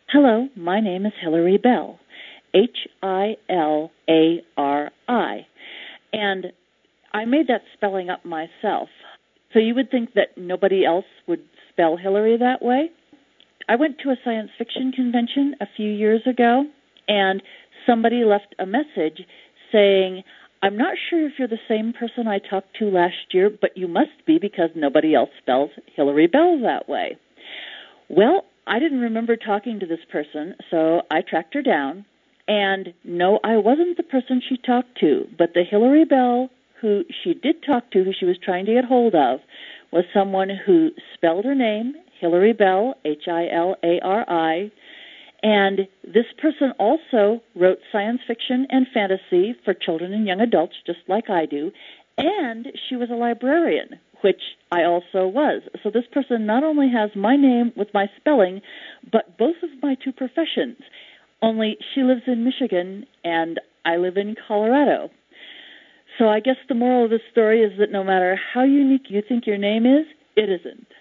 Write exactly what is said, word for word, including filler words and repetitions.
Hello, my name is Hilary Bell, H I L A R I, and I made that spelling up myself. So you would think that nobody else would spell Hillary that way? I went to a science fiction convention a few years ago, and somebody left a message saying, I'm not sure if you're the same person I talked to last year, but you must be because nobody else spells Hilary Bell that way. Well, I didn't remember talking to this person, so I tracked her down, and no, I wasn't the person she talked to, but the Hilary Bell who she did talk to, who she was trying to get hold of, was someone who spelled her name, Hilary Bell, H I L A R I, and this person also wrote science fiction and fantasy for children and young adults, just like I do, and she was a librarian, which I also was. So this person not only has my name with my spelling, but both of my two professions, only she lives in Michigan and I live in Colorado. So I guess the moral of the story is that no matter how unique you think your name is, it isn't.